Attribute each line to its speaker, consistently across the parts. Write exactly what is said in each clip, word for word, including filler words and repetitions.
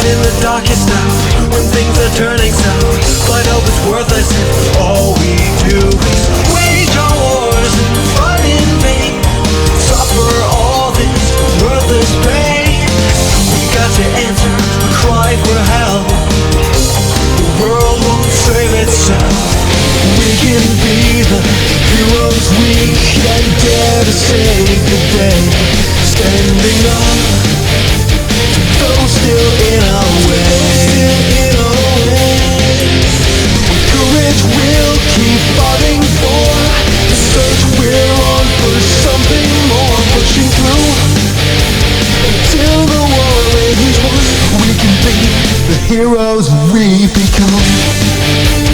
Speaker 1: in the darkest hour, when things are turning sour, but hope is worthless if all we do is wage our wars and fight in vain, suffer all this worthless pain. We got to answer a cry for help. The world won't save itself. We can be the heroes we can dare to save the day, standing up, though still in our way. Still in our way. With courage we'll keep fighting for the search we're on for something more, pushing through until the war is won. We can be the heroes we become.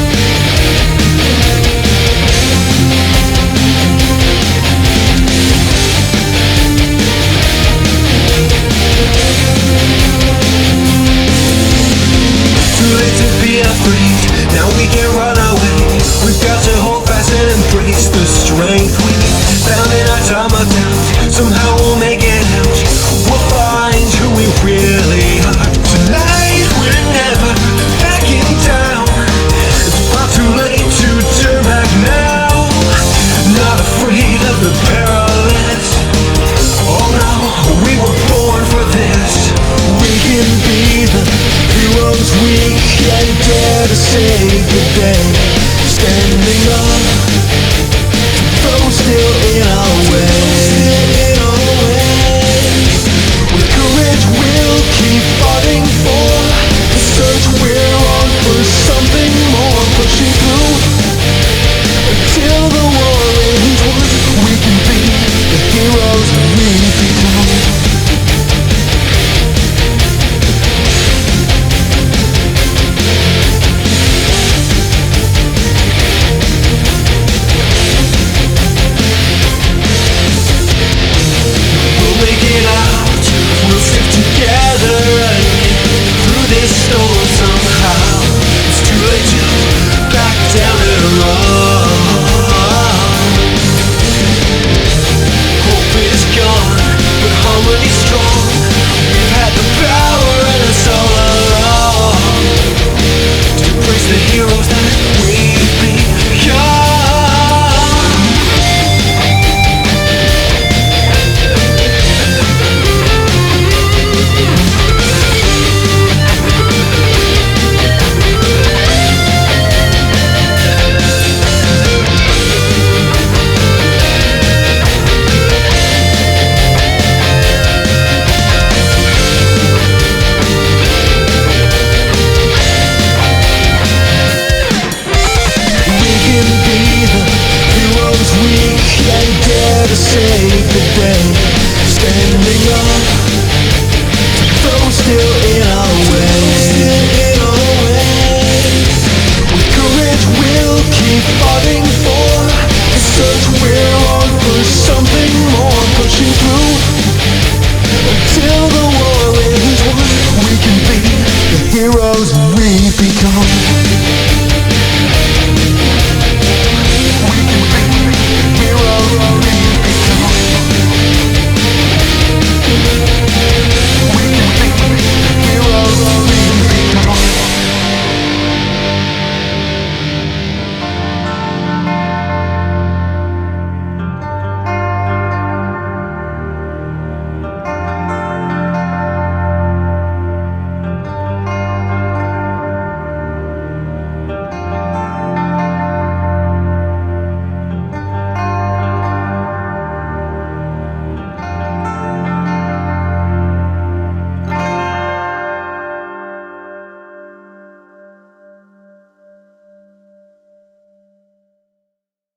Speaker 1: Now we can run away. We've got to hold fast and embrace the strength we found in our time of doubt. Somehow we'll make it out. We'll find who we really are. Tonight we're never backing down. It's far too late to turn back now. Not afraid of the perilous. Oh no, we were born for this. We can be the heroes we can dare to save the day, standing up, though still in our way. Still in our way. With courage we'll keep fighting for the search we're on for something more, pushing through until the war is won. We can be the heroes we become. Save the day, standing up, though still in our way. Still in our way. With courage we'll keep fighting for the search we're on for something more, pushing through until the war is won. We can be the heroes we become.